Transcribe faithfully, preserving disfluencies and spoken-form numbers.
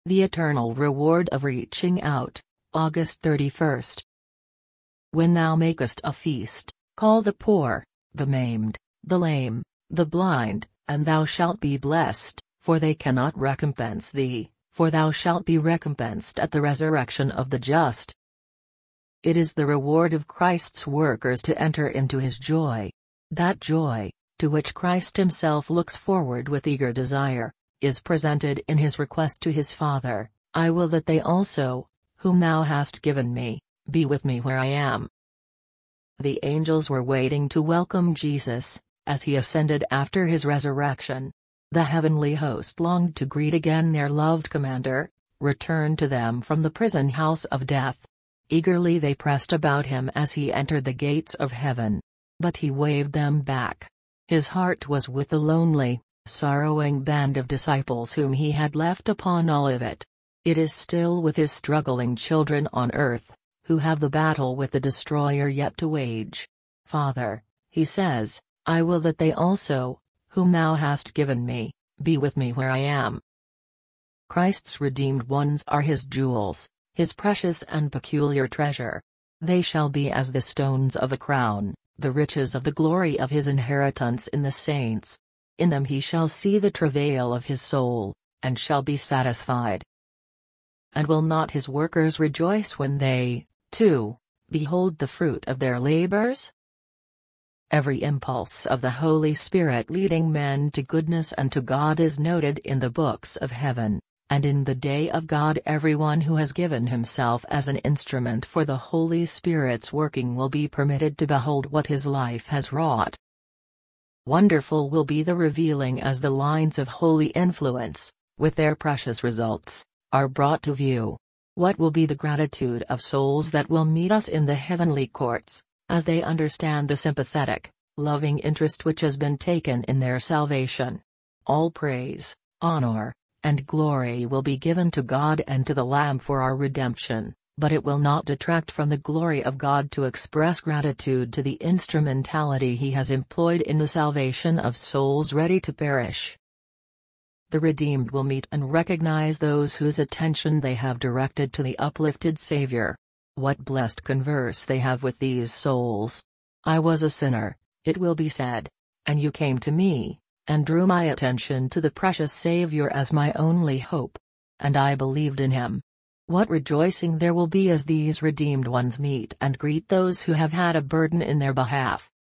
The eternal reward of reaching out. August thirty-first. When thou makest a feast, call the poor, the maimed, the lame, the blind, and thou shalt be blessed, for they cannot recompense thee, for thou shalt be recompensed at the resurrection of the just. It is the reward of Christ's workers to enter into his joy. That joy, to which Christ himself looks forward with eager desire, is presented in his request to his Father, I will that they also, whom thou hast given me, be with me where I am. The angels were waiting to welcome Jesus, as he ascended after his resurrection. The heavenly host longed to greet again their loved commander, returned to them from the prison house of death. Eagerly they pressed about him as he entered the gates of heaven. But he waved them back. His heart was with the lonely, sorrowing band of disciples whom he had left upon Olivet. It is still with his struggling children on earth, who have the battle with the destroyer yet to wage. Father, he says, I will that they also, whom thou hast given me, be with me where I am. Christ's redeemed ones are his jewels, his precious and peculiar treasure. They shall be as the stones of a crown, the riches of the glory of his inheritance in the saints. In them he shall see the travail of his soul, and shall be satisfied. And will not his workers rejoice when they, too, behold the fruit of their labors? Every impulse of the Holy Spirit leading men to goodness and to God is noted in the books of heaven, and in the day of God everyone who has given himself as an instrument for the Holy Spirit's working will be permitted to behold what his life has wrought. Wonderful will be the revealing as the lines of holy influence, with their precious results, are brought to view. What will be the gratitude of souls that will meet us in the heavenly courts, as they understand the sympathetic, loving interest which has been taken in their salvation. All praise, honor, and glory will be given to God and to the Lamb for our redemption, but it will not detract from the glory of God to express gratitude to the instrumentality he has employed in the salvation of souls ready to perish. The redeemed will meet and recognize those whose attention they have directed to the uplifted Savior. What blessed converse they have with these souls. I was a sinner, it will be said, and you came to me, and drew my attention to the precious Savior as my only hope. And I believed in him. What rejoicing there will be as these redeemed ones meet and greet those who have had a burden in their behalf.